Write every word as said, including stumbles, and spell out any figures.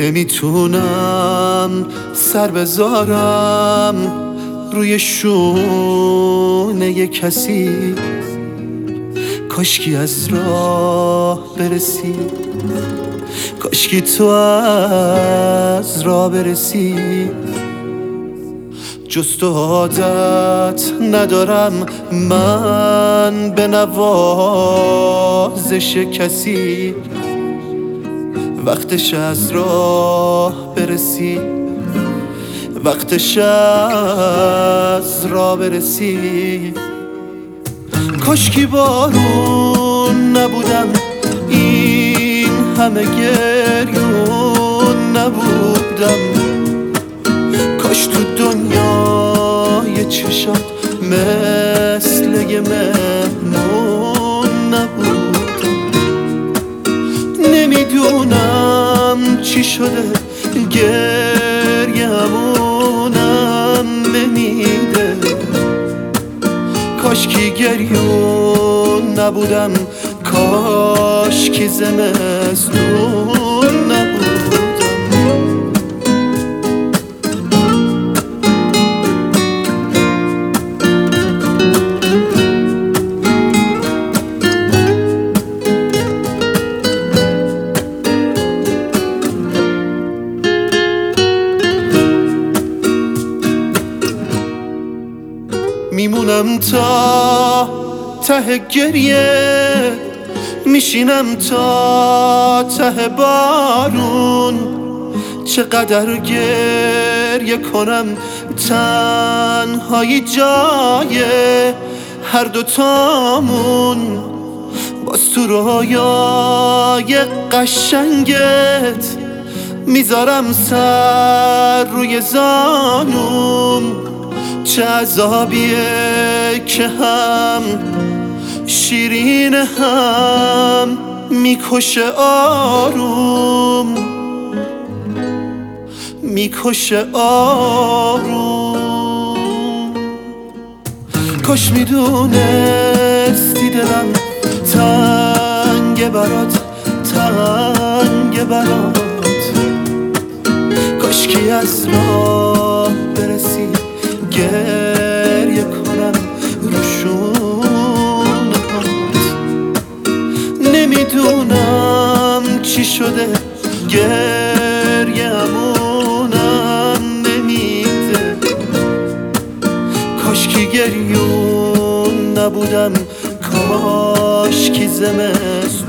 نمیتونم سر بذارم روی شونه کسی، کاشکی از راه برسی، کاشکی تو از راه برسی. جز تو عادت ندارم من به نوازش کسی، وقتش از راه برسی، وقتش از راه برسی. کاشکی بارون نبودم، این همه گریون نبودم، کاش تو دنیای چشات مثل یه مهمون نبودم. نمیدونم چی شده گریه‌مونم نمیده، کاشکی گریون نبودم، کاشکی زمستون نبودم. میمونم تا ته گریه، میشینم تا ته بارون، چقدر گریه کنم تنهایی جای هر دوتامون. باز تو رویای قشنگت میذارم سر روی زانوم، چه عذابیه که هم شیرین هم میکشه آروم، میکشه آروم. کاش میدونستی دلم تنگ برات، تنگ برات، کاشکی از راه برسی، گریه کنم رو شونهات. نمیدونم چی شده گریه‌مونم نمیده، کاشکی گریون نبودم، کاشکی زمستون